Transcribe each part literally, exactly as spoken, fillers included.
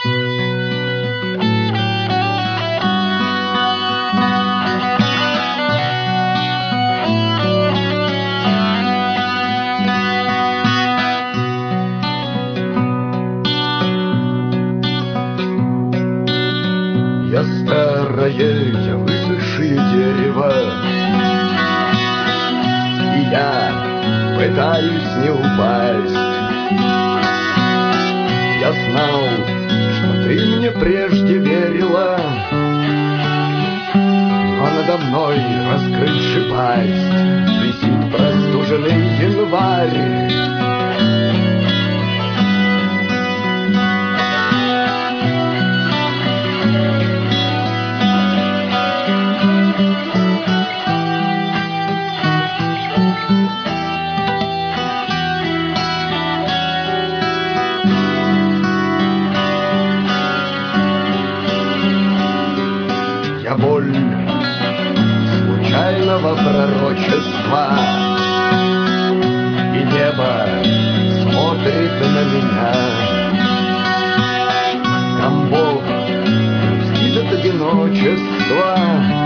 Я старое, я высохшее дерево, и я пытаюсь не упасть. Я знал, что ты мне прежде верила, но надо мной, раскрывши пасть, висит простуженный январь. Я боль случайного пророчества, и небо смотрит на меня. Там Бог грустит от одиночества,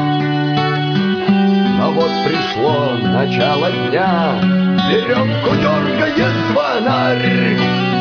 но вот пришло начало дня, веревку дергает звонарь.